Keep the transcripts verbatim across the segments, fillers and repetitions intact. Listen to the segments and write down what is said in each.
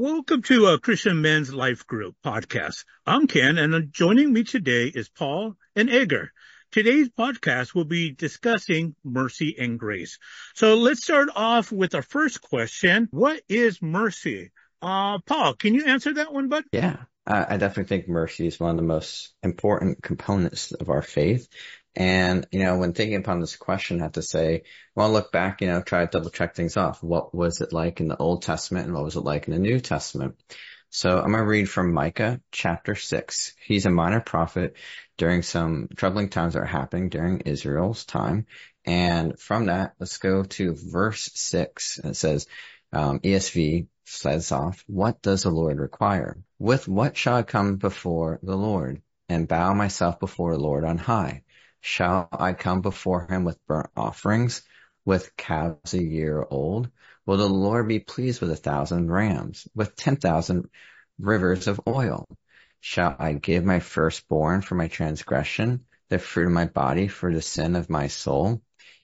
Welcome to a Christian Men's Life Group podcast. I'm Ken, and joining me today is Paul and Edgar. Today's podcast will be discussing mercy and grace. So let's start off with our first question. What is mercy? Uh, Paul, can you answer that one, bud? Yeah, I, I definitely think mercy is one of the most important components of our faith. And, you know, when thinking upon this question, I have to say, well, look back, you know, try to double check things off. What was it like in the Old Testament and what was it like in the New Testament? So I'm going to read from Micah chapter six. He's a minor prophet during some troubling times that are happening during Israel's time. And from that, let's go to verse six. It says, um, E S V says off, what does the Lord require? With what shall I come before the Lord and bow myself before the Lord on high? Shall I come before him with burnt offerings, with calves a year old? Will the Lord be pleased with a thousand rams, with ten thousand rivers of oil? Shall I give my firstborn for my transgression, the fruit of my body for the sin of my soul?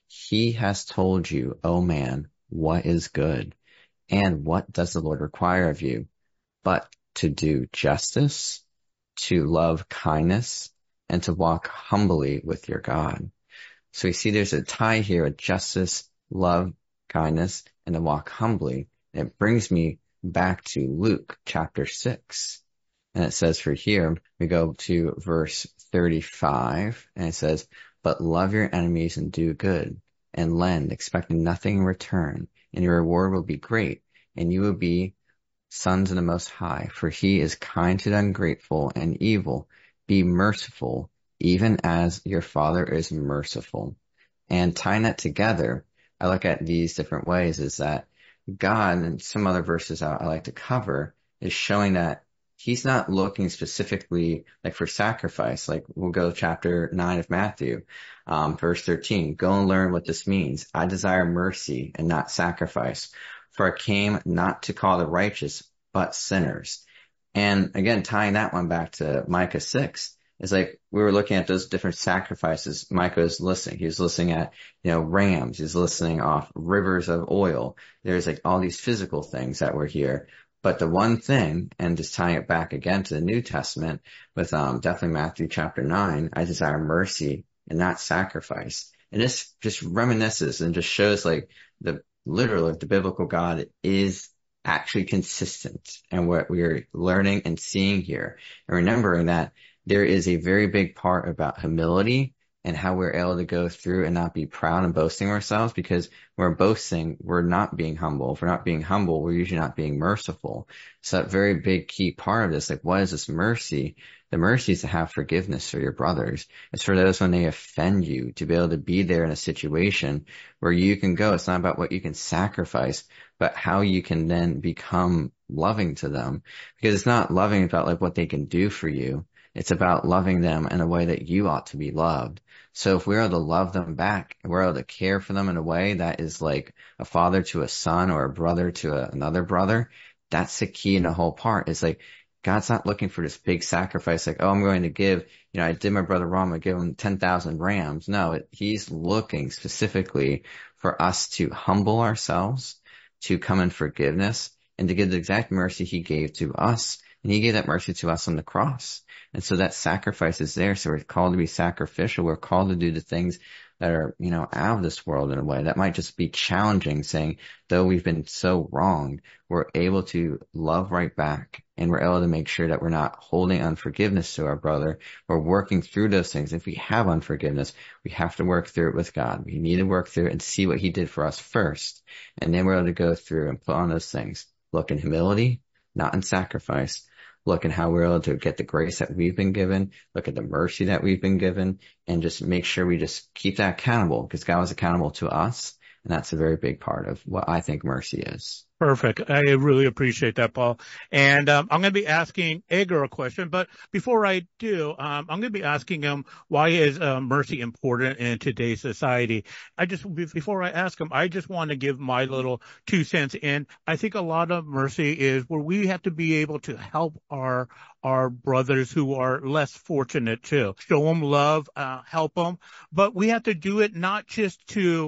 He has told you, O man, what is good, and what does the Lord require of you, but to do justice, to love kindness, and to walk humbly with your God. So we see there's a tie here of justice, love, kindness, and to walk humbly. And it brings me back to Luke chapter six. And it says for here, we go to verse thirty-five, and it says, but love your enemies and do good, and lend, expecting nothing in return, and your reward will be great, and you will be sons of the Most High, for he is kind to the ungrateful and evil. Be merciful, even as your Father is merciful. And tying that together, I look at these different ways is that God, and some other verses I, I like to cover, is showing that he's not looking specifically like for sacrifice. Like we'll go chapter nine of Matthew, um, verse thirteen. Go and learn what this means. I desire mercy and not sacrifice, for I came not to call the righteous, but sinners. And again, tying that one back to Micah six, is like we were looking at those different sacrifices Micah was listing. He was listening at, you know, rams. He's listening off rivers of oil. There's like all these physical things that were here. But the one thing, and just tying it back again to the New Testament with um definitely Matthew chapter nine, I desire mercy and not sacrifice. And this just reminisces and just shows like the literally the biblical God is actually consistent, and what we're learning and seeing here, and remembering that there is a very big part about humility and how we're able to go through and not be proud and boasting ourselves, because we're boasting, we're not being humble. If we're not being humble, we're usually not being merciful. So that very big key part of this, like what is this mercy? The mercy is to have forgiveness for your brothers. It's for those when they offend you, to be able to be there in a situation where you can go. It's not about what you can sacrifice, but how you can then become loving to them. Because it's not loving about like what they can do for you. It's about loving them in a way that you ought to be loved. So if we're able to love them back, we're able to care for them in a way that is like a father to a son or a brother to a, another brother, that's the key in the whole part. It's like God's not looking for this big sacrifice like, oh, I'm going to give, you know, I did my brother wrong, I give him ten thousand rams. No, it, he's looking specifically for us to humble ourselves, to come in forgiveness, and to give the exact mercy he gave to us. And he gave that mercy to us on the cross. And so that sacrifice is there. So we're called to be sacrificial. We're called to do the things that are, you know, out of this world in a way that might just be challenging, saying, though we've been so wronged, we're able to love right back. And we're able to make sure that we're not holding unforgiveness to our brother. We're working through those things. If we have unforgiveness, we have to work through it with God. We need to work through it and see what he did for us first. And then we're able to go through and put on those things. Look in humility, not in sacrifice. Look at how we're able to get the grace that we've been given, look at the mercy that we've been given, and just make sure we just keep that accountable, because God was accountable to us. And that's a very big part of what I think mercy is. Perfect. I really appreciate that, Paul. And um, I'm going to be asking Edgar a question, but before I do, um, I'm going to be asking him, why is uh, mercy important in today's society? I just, before I ask him, I just want to give my little two cents in. I think a lot of mercy is where we have to be able to help our our brothers who are less fortunate too. Show them love, uh, help them, but we have to do it not just to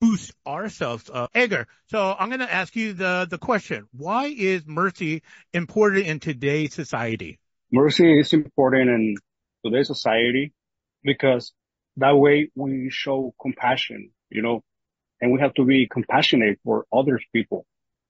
boost ourselves up. Edgar, so I'm going to ask you the, the question. Why is mercy important in today's society? Mercy is important in today's society because that way we show compassion, you know, and we have to be compassionate for other people.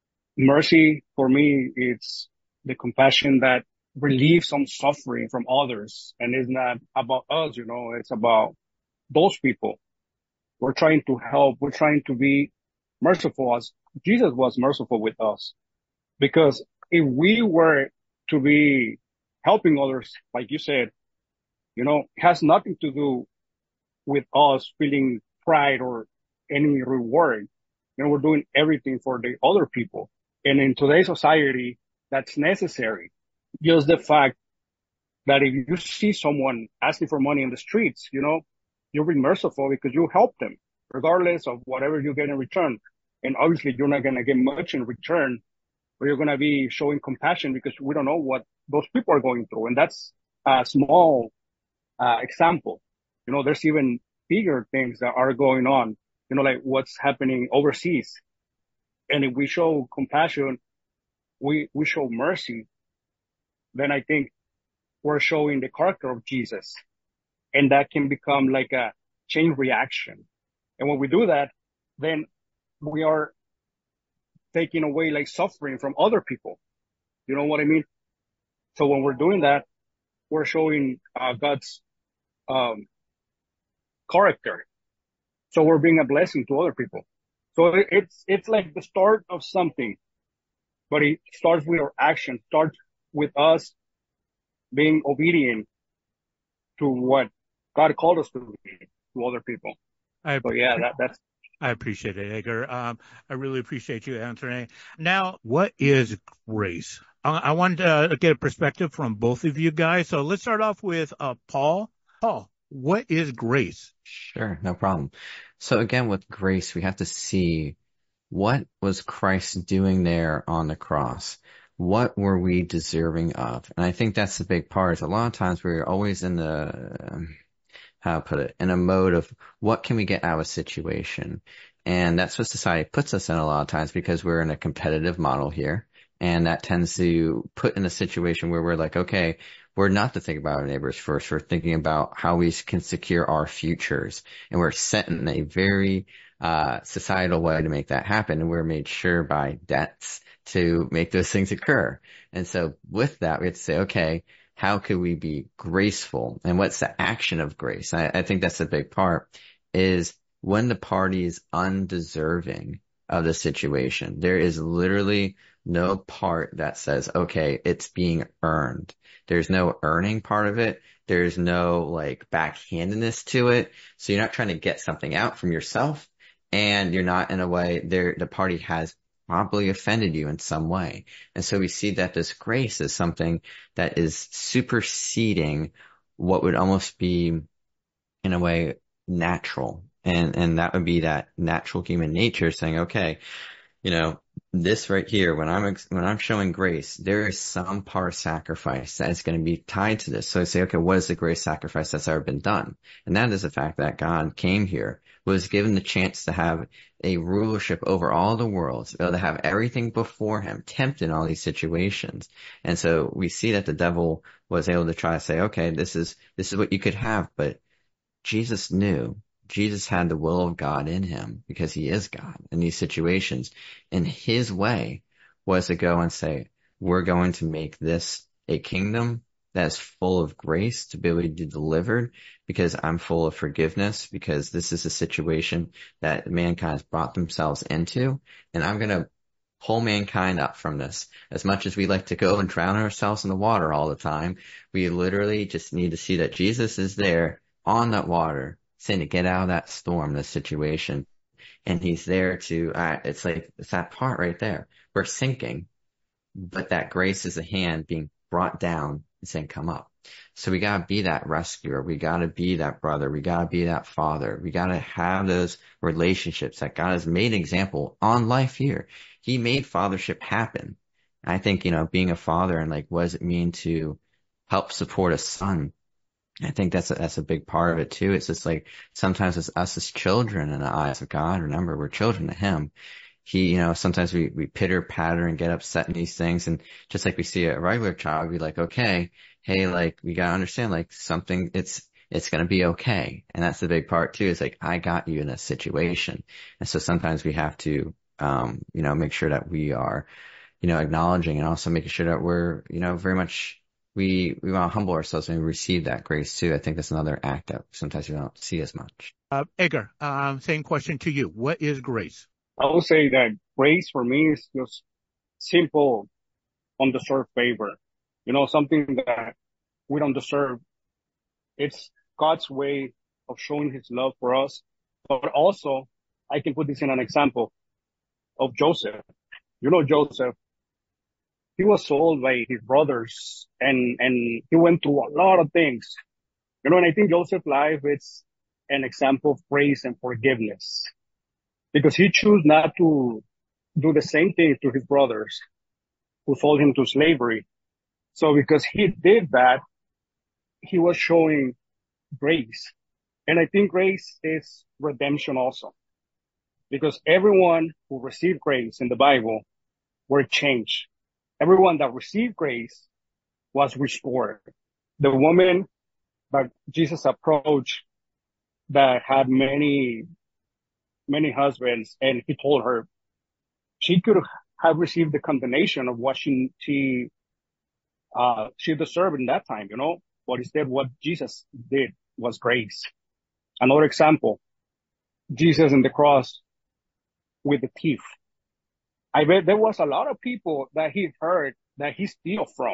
Mercy for me, it's the compassion that relieves some suffering from others, and it's not about us, you know, it's about those people. We're trying to help. We're trying to be merciful as Jesus was merciful with us. Because if we were to be helping others, like you said, you know, it has nothing to do with us feeling pride or any reward. You know, we're doing everything for the other people. And in today's society, that's necessary. Just the fact that if you see someone asking for money in the streets, you know, you'll be merciful because you help them, regardless of whatever you get in return. And obviously, you're not going to get much in return, but you're going to be showing compassion because we don't know what those people are going through. And that's a small uh, example. You know, there's even bigger things that are going on, you know, like what's happening overseas. And if we show compassion, we, we show mercy, then I think we're showing the character of Jesus. And that can become like a chain reaction. And when we do that, then we are taking away like suffering from other people. You know what I mean? So when we're doing that, we're showing uh, God's um, character. So we're being a blessing to other people. So it, it's it's like the start of something, but it starts with our action, starts with us being obedient to what God called us to be to other people. I, so yeah, that, that's. I appreciate it, Edgar. Um, I really appreciate you answering. Now, what is grace? I, I want to get a perspective from both of you guys. So let's start off with uh, Paul. Paul, what is grace? Sure, no problem. So again, with grace, we have to see what was Christ doing there on the cross. What were we deserving of? And I think that's the big part. Is a lot of times we're always in the, how to put it, in a mode of what can we get out of a situation? And that's what society puts us in a lot of times because we're in a competitive model here. And that tends to put in a situation where we're like, okay, we're not to think about our neighbors first. We're thinking about how we can secure our futures. And we're set in a very uh societal way to make that happen. And we're made sure by debts to make those things occur. And so with that, we have to say, okay, how could we be graceful? And what's the action of grace? I, I think that's a big part is when the party is undeserving of the situation. There is literally no part that says, okay, it's being earned. There's no earning part of it. There's no like backhandedness to it. So you're not trying to get something out from yourself and you're not in a way there, the party has probably offended you in some way. And so we see that this grace is something that is superseding what would almost be in a way natural. And, and that would be that natural human nature saying, okay, you know, this right here, when I'm, when I'm showing grace, there is some part of sacrifice that is going to be tied to this. So I say, okay, what is the greatest sacrifice that's ever been done? And that is the fact that God came here, was given the chance to have a rulership over all the world, to be able to have everything before him, tempted in all these situations. And so we see that the devil was able to try to say, okay, this is, this is what you could have, but Jesus knew. Jesus had the will of God in him because he is God in these situations. And his way was to go and say, we're going to make this a kingdom that is full of grace to be able to be delivered because I'm full of forgiveness, because this is a situation that mankind has brought themselves into. And I'm going to pull mankind up from this. As much as we like to go and drown ourselves in the water all the time, we literally just need to see that Jesus is there on that water, saying to get out of that storm, this situation. And he's there to, uh, it's like, it's that part right there. We're sinking, but that grace is a hand being brought down and saying, come up. So we gotta be that rescuer. We gotta be that brother. We gotta be that father. We gotta have those relationships that God has made an example on life here. He made fathership happen. I think, you know, being a father and like, what does it mean to help support a son I think that's a, that's a big part of it too. It's just like sometimes it's us as children in the eyes of God. Remember, we're children to Him. He, you know, sometimes we, we pitter patter and get upset in these things. And just like we see a regular child, we like, okay, hey, like we gotta understand like something, it's, it's going to be okay. And that's the big part too. Is like, I got you in a situation. And so sometimes we have to, um, you know, make sure that we are, you know, acknowledging and also making sure that we're, you know, very much, we, we want to humble ourselves and receive that grace too. I think that's another act that sometimes we don't see as much. Uh, Edgar, um, same question to you. What is grace? I would say that grace for me is just simple, undeserved favor. You know, something that we don't deserve. It's God's way of showing His love for us. But also, I can put this in an example of Joseph. You know, Joseph, he was sold by his brothers and, and he went through a lot of things. You know, and I think Joseph's life is an example of grace and forgiveness because he chose not to do the same thing to his brothers who sold him to slavery. So because he did that, he was showing grace. And I think grace is redemption also because everyone who received grace in the Bible were changed. Everyone that received grace was restored. The woman that Jesus approached that had many, many husbands, and he told her she could have received the condemnation of what she, she, uh, she deserved in that time, you know, but instead what Jesus did was grace. Another example, Jesus on the cross with the thief. I bet there was a lot of people that he heard that he steal from.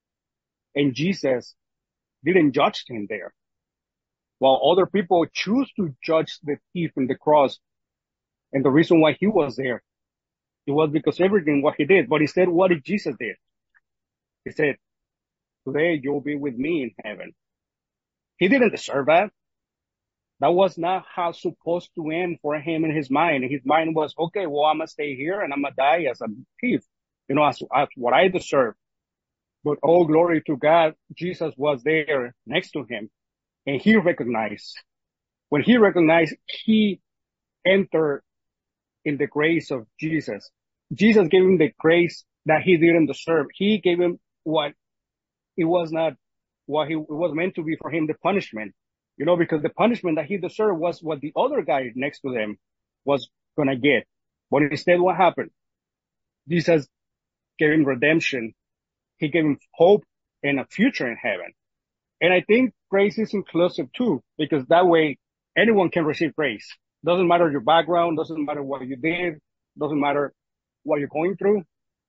And Jesus didn't judge him there. While other people choose to judge the thief in the cross. And the reason why he was there, it was because everything what he did. But instead, what did Jesus do? He said, today you'll be with me in heaven. He didn't deserve that. That was not how it's supposed to end for him in his mind. His mind was, okay, well, I'm going to stay here and I'm going to die as a thief, you know, as, as what I deserve. But all glory to God, Jesus was there next to him and he recognized. When he recognized, he entered in the grace of Jesus. Jesus gave him the grace that he didn't deserve. He gave him what it was not, what he, it was meant to be for him, the punishment. You know, because the punishment that he deserved was what the other guy next to them was going to get. But instead, what happened? Jesus gave him redemption. He gave him hope and a future in heaven. And I think grace is inclusive too, because that way anyone can receive grace. Doesn't matter your background, doesn't matter what you did, doesn't matter what you're going through,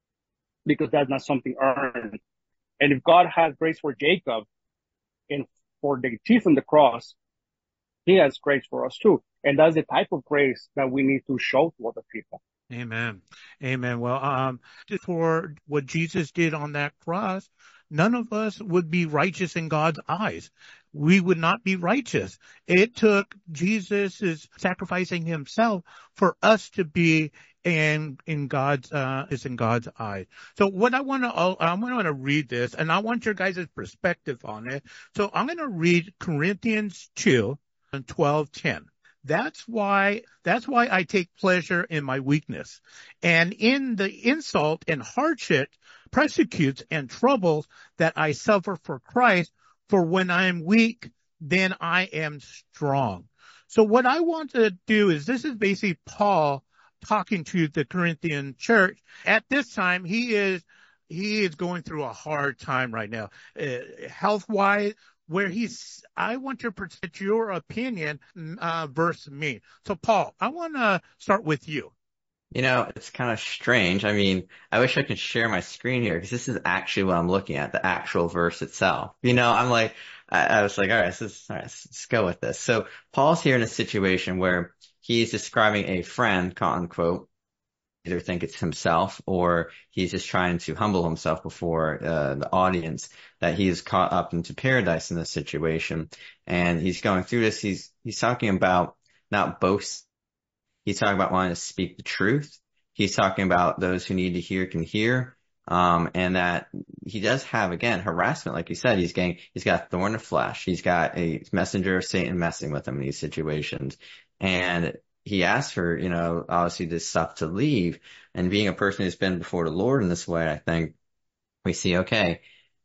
because that's not something earned. And if God has grace for Jacob and for the thief on the cross, he has grace for us too. And that's the type of grace that we need to show to other people. Amen. Amen. Well, um, for what Jesus did on that cross, none of us would be righteous in God's eyes. We would not be righteous. It took Jesus' sacrificing himself for us to be in, in God's, uh, is in God's eyes. So what I want to, I want to read this and I want your guys' perspective on it. So I'm going to read Corinthians two and twelve ten. That's why, that's why I take pleasure in my weakness and in the insult and hardship, persecutes and troubles that I suffer for Christ. For when I am weak, then I am strong. So what I want to do is, this is basically Paul talking to the Corinthian church. At this time, he is, he is going through a hard time right now, uh, health-wise, where he's, I want to present your opinion, uh, versus me. So Paul, I want to start with you. You know, it's kind of strange. I mean, I wish I could share my screen here because this is actually what I'm looking at, the actual verse itself. You know, I'm like, I, I was like, all right, this is, all right, let's, let's go with this. So Paul's here in a situation where he's describing a friend, quote unquote, either think it's himself or he's just trying to humble himself before uh, the audience, that he is caught up into paradise in this situation. And he's going through this. He's, he's talking about not boast. He's talking about wanting to speak the truth. He's talking about those who need to hear can hear. Um, and that he does have, again, harassment. Like you said, he's getting, he's got a thorn of flesh. He's got a messenger of Satan messing with him in these situations. And he asked for, you know, obviously this stuff to leave. And being a person who's been before the Lord in this way, I think we see, okay,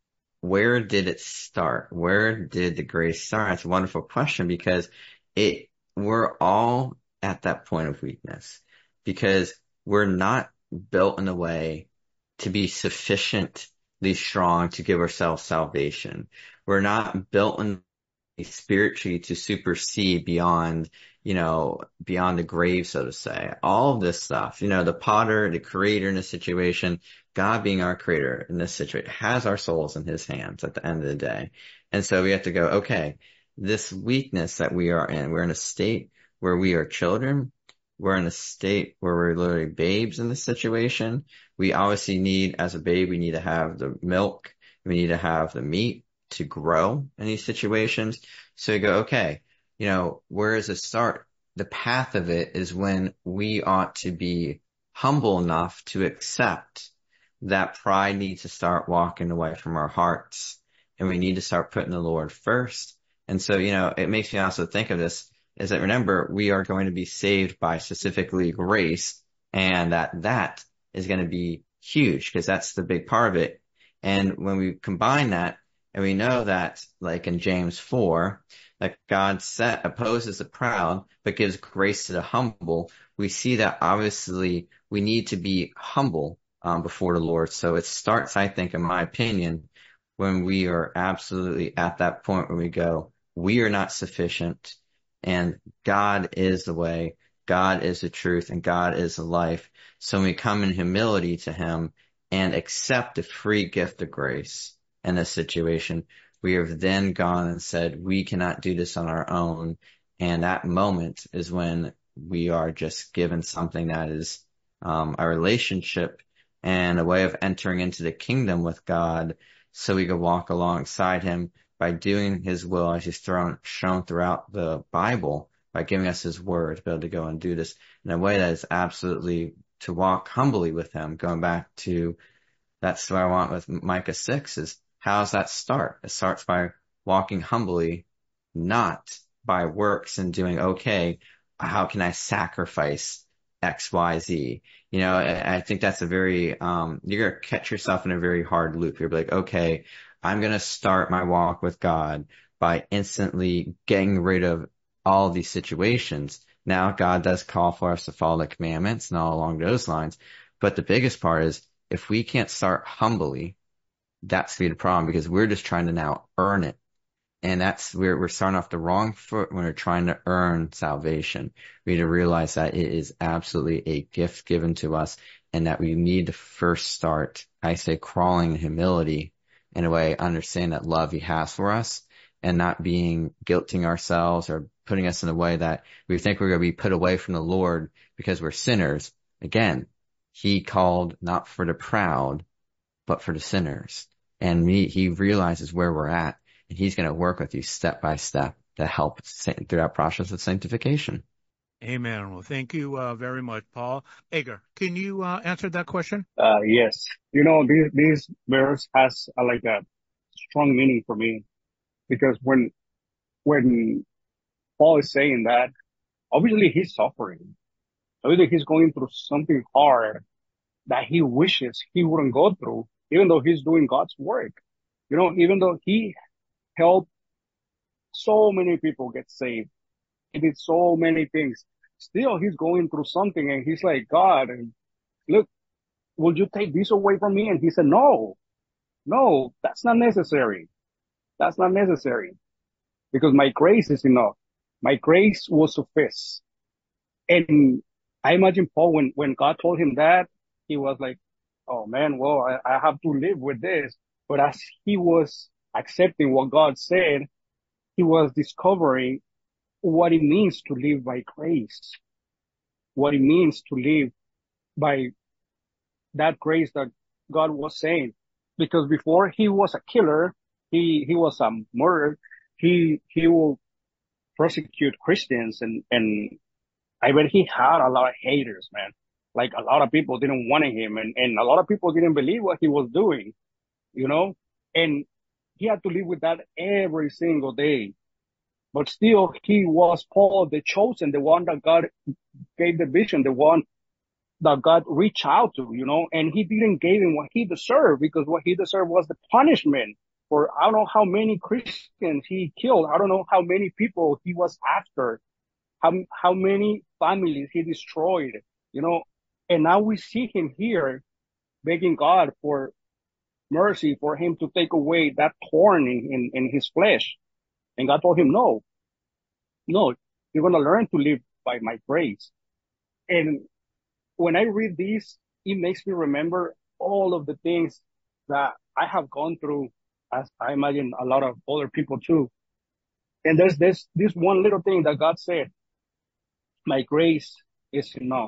where did it start? Where did the grace start? It's a wonderful question because it, we're all at that point of weakness because we're not built in a way to be sufficiently strong to give ourselves salvation. We're not built in spiritually to supersede beyond, you know, beyond the grave, so to say. All of this stuff, you know, the potter, the creator in this situation, God being our creator in this situation, has our souls in his hands at the end of the day. And so we have to go, okay, this weakness that we are in, we're in a state where we are children. We're in a state where we're literally babes in this situation. We obviously need, as a babe, we need to have the milk. We need to have the meat to grow in these situations. So you go, okay, you know, where does it start? The path of it is when we ought to be humble enough to accept that pride needs to start walking away from our hearts. And we need to start putting the Lord first. And so, you know, it makes me also think of this is that remember, we are going to be saved by specifically grace, and that that is going to be huge because that's the big part of it. And when we combine that, and we know that, like in James four, that God set, opposes the proud, but gives grace to the humble, we see that obviously we need to be humble um, before the Lord. So it starts, I think, in my opinion, when we are absolutely at that point where we go, we are not sufficient. And God is the way, God is the truth, and God is the life. So when we come in humility to him and accept the free gift of grace in this situation, we have then gone and said, we cannot do this on our own. And that moment is when we are just given something that is um, a relationship and a way of entering into the kingdom with God so we can walk alongside him by doing his will as he's thrown, shown throughout the Bible, by giving us his word to be able to go and do this in a way that is absolutely to walk humbly with him. Going back to, that's what I want with Micah six is, how does that start? It starts by walking humbly, not by works and doing, okay, how can I sacrifice X, Y, Z? You know, I, I think that's a very, um, you're going to catch yourself in a very hard loop. You're like, okay, I'm going to start my walk with God by instantly getting rid of all of these situations. Now, God does call for us to follow the commandments and all along those lines. But the biggest part is if we can't start humbly, that's the problem because we're just trying to now earn it. And that's where we're starting off the wrong foot when we're trying to earn salvation. We need to realize that it is absolutely a gift given to us and that we need to first start, I say, crawling in humility in a way, understand that love he has for us and not being guilting ourselves or putting us in a way that we think we're going to be put away from the Lord because we're sinners. Again, he called not for the proud, but for the sinners. And he, he realizes where we're at, and he's going to work with you step by step to help through that process of sanctification. Amen. Well, thank you uh, very much, Paul. Edgar, can you uh, answer that question? Uh, yes. You know, this, this verse has uh, like a strong meaning for me because when, when Paul is saying that, obviously he's suffering. Obviously he's going through something hard that he wishes he wouldn't go through, even though he's doing God's work. You know, even though he helped so many people get saved, he did so many things. Still, he's going through something and he's like, God, look, will you take this away from me? And he said, no, no, that's not necessary. That's not necessary because my grace is enough. My grace will suffice. And I imagine Paul, when, when God told him that, he was like, oh man, well, I, I have to live with this. But as he was accepting what God said, he was discovering what it means to live by grace, what it means to live by that grace that God was saying. Because before he was a killer, he, he was a murderer, he, he will persecute Christians and, and I bet he had a lot of haters, man. Like a lot of people didn't want him, and, and a lot of people didn't believe what he was doing, you know, and he had to live with that every single day. But still, he was Paul, the chosen, the one that God gave the vision, the one that God reached out to, you know, and he didn't give him what he deserved, because what he deserved was the punishment for I don't know how many Christians he killed. I don't know how many people he was after, how, how many families he destroyed, you know, and now we see him here begging God for mercy, for him to take away that thorn in, in, in his flesh. And God told him, no, no, you're going to learn to live by my grace. And when I read this, it makes me remember all of the things that I have gone through, as I imagine a lot of other people too. And there's this, this one little thing that God said, my grace is enough.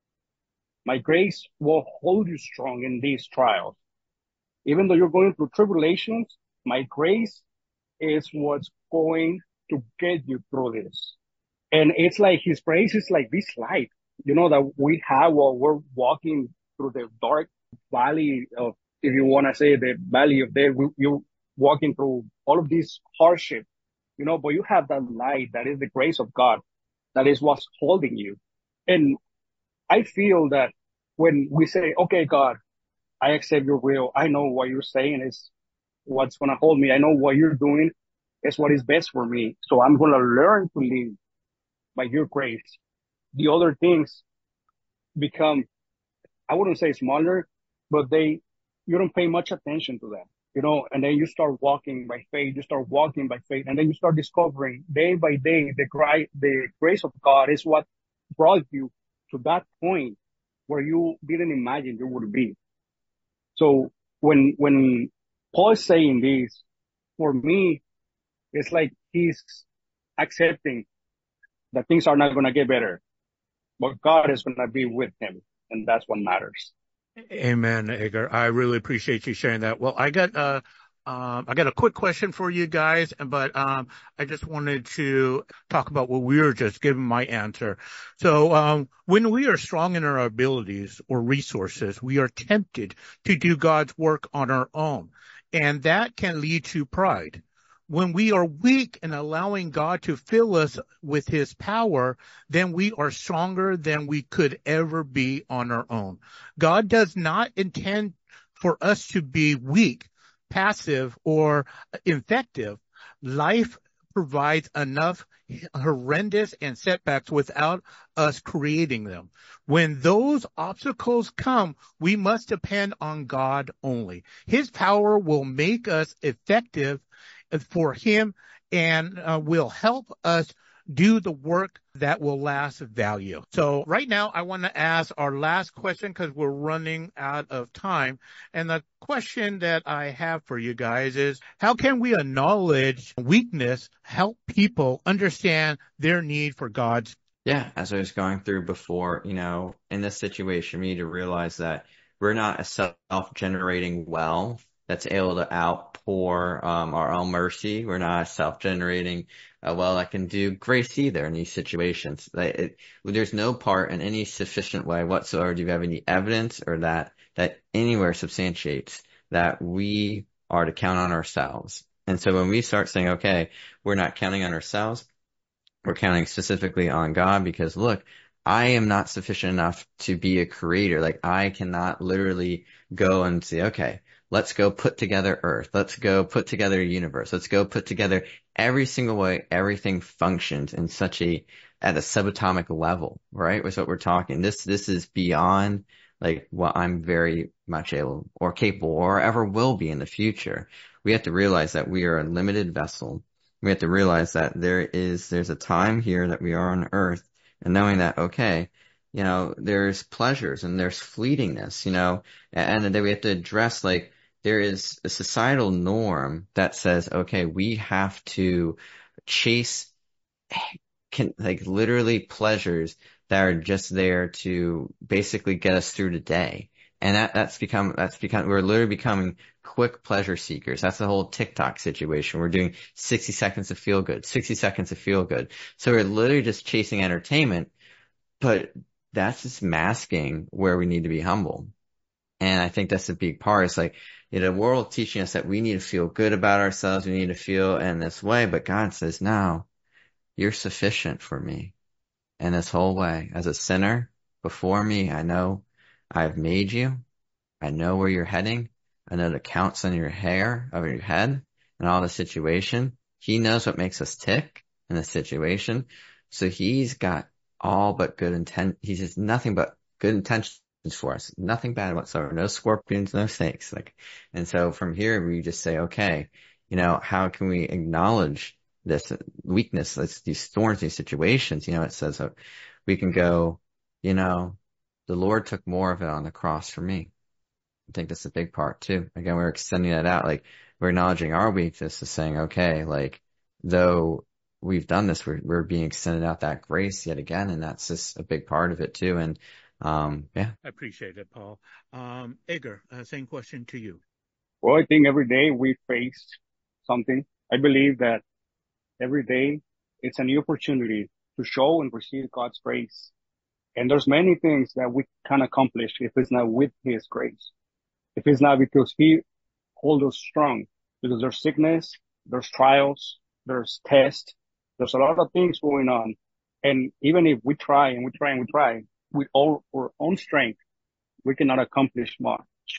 My grace will hold you strong in these trials. Even though you're going through tribulations, my grace is what's going to get you through this. And it's like his grace is like this light, you know, that we have while we're walking through the dark valley of, if you want to say the valley of death, you're walking through all of this hardship, you know, but you have that light that is the grace of God. That is what's holding you. And I feel that when we say, okay, God, I accept your will. I know what you're saying is what's going to hold me. I know what you're doing is what is best for me. So I'm going to learn to live by your grace. The other things become, I wouldn't say smaller, but they, you don't pay much attention to them, you know, and then you start walking by faith. You start walking by faith, and then you start discovering day by day, the, gra- the grace of God is what brought you to that point where you didn't imagine you would be. So when, when Paul is saying this, for me, it's like he's accepting that things are not going to get better, but God is going to be with him. And that's what matters. Amen, Edgar. I really appreciate you sharing that. Well, I got, uh, um, I got a quick question for you guys, but, um, I just wanted to talk about what we were just giving my answer. So, um, when we are strong in our abilities or resources, we are tempted to do God's work on our own, and that can lead to pride. When we are weak and allowing God to fill us with his power, then we are stronger than we could ever be on our own. God does not intend for us to be weak, passive, or ineffective. Life provides enough horrendous and setbacks without us creating them. When those obstacles come, we must depend on God only. His power will make us effective for him and uh, will help us do the work that will last value. So right now, I want to ask our last question because we're running out of time. And the question that I have for you guys is, how can we acknowledge weakness, help people understand their need for God's? Yeah, as I was going through before, you know, in this situation, we need to realize that we're not a self-generating well that's able to outpour um, our own mercy. We're not a self-generating uh, well that can do grace either in these situations. It, it, there's no part in any sufficient way whatsoever. Do you have any evidence or that that anywhere substantiates that we are to count on ourselves? And so when we start saying, okay, we're not counting on ourselves, we're counting specifically on God, because look, I am not sufficient enough to be a creator. Like I cannot literally go and say, okay, let's go put together Earth. Let's go put together a universe. Let's go put together every single way everything functions in such a, at a subatomic level, right? That's what we're talking. This, this is beyond like what I'm very much able or capable or ever will be in the future. We have to realize that we are a limited vessel. We have to realize that there is, there's a time here that we are on Earth, and knowing that, okay, you know, there's pleasures and there's fleetingness, you know, and, and then we have to address like, there is a societal norm that says, okay, we have to chase can, like literally pleasures that are just there to basically get us through the day. And that, that's become, that's become, we're literally becoming quick pleasure seekers. That's the whole TikTok situation. We're doing sixty seconds of feel good, sixty seconds of feel good. So we're literally just chasing entertainment, but that's just masking where we need to be humble. And I think that's a big part. It's like, you know, the world teaching us that we need to feel good about ourselves. We need to feel in this way. But God says, no, you're sufficient for me in this whole way. As a sinner before me, I know I've made you. I know where you're heading. I know the counts on your hair of your head and all the situation. He knows what makes us tick in the situation. So he's got all but good intent. He says nothing but good intentions for us. Nothing bad whatsoever. No scorpions, no snakes. Like, and so from here, we just say, okay, you know, how can we acknowledge this weakness, this, these thorns, these situations? You know, it says that we can go, you know, the Lord took more of it on the cross for me. I think that's a big part too. Again, we're extending that out. Like, we're acknowledging our weakness is saying, okay, like, though we've done this, we're, we're being extended out that grace yet again. And that's just a big part of it too. And, um, yeah. I appreciate it, Paul. Um, Edgar, uh, same question to you. Well, I think every day we face something. I believe that every day it's a new opportunity to show and receive God's grace. And there's many things that we can accomplish if it's not with his grace. If it's not because he holds us strong, because there's sickness, there's trials, there's tests, there's a lot of things going on. And even if we try and we try and we try with all our own strength, we cannot accomplish much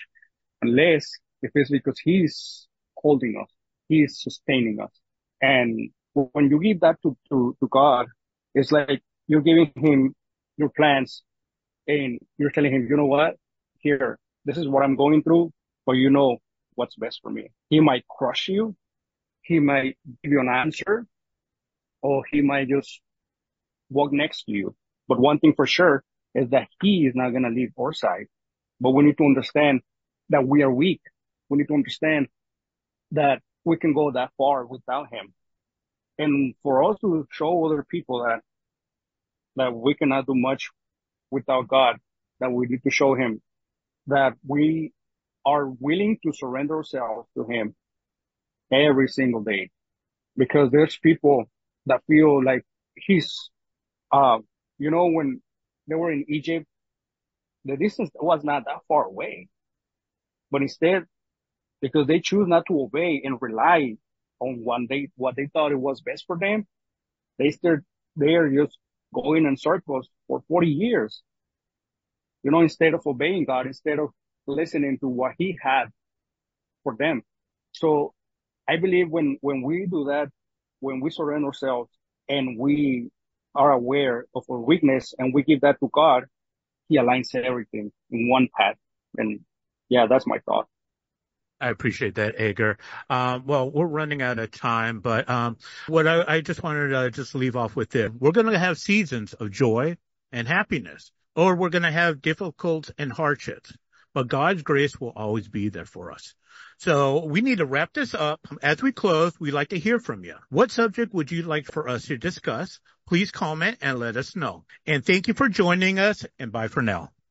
unless if it's because he's holding us, he is sustaining us. And when you give that to, to, to God, it's like you're giving him your plans and you're telling him, you know what, here, this is what I'm going through, but you know what's best for me. He might crush you. He might give you an answer, or he might just walk next to you. But one thing for sure is that he is not going to leave our side. But we need to understand that we are weak. We need to understand that we can go that far without him. And for us to show other people that, that we cannot do much without God, that we need to show him that we are willing to surrender ourselves to him every single day. Because there's people that feel like he's, uh, you know, when they were in Egypt, the distance was not that far away. But instead, because they choose not to obey and rely on what they, what they thought it was best for them, they still, they are just going in circles for forty years. You know, instead of obeying God, instead of listening to what he had for them. So I believe when, when we do that, when we surrender ourselves and we are aware of our weakness and we give that to God, he aligns everything in one path. And yeah, that's my thought. I appreciate that, Edgar. Um, well, we're running out of time, but um, what I, I just wanted to just leave off with this. We're going to have seasons of joy and happiness, or we're going to have difficult and hardships, but God's grace will always be there for us. So we need to wrap this up. As we close, we'd like to hear from you. What subject would you like for us to discuss? Please comment and let us know. And thank you for joining us, and bye for now.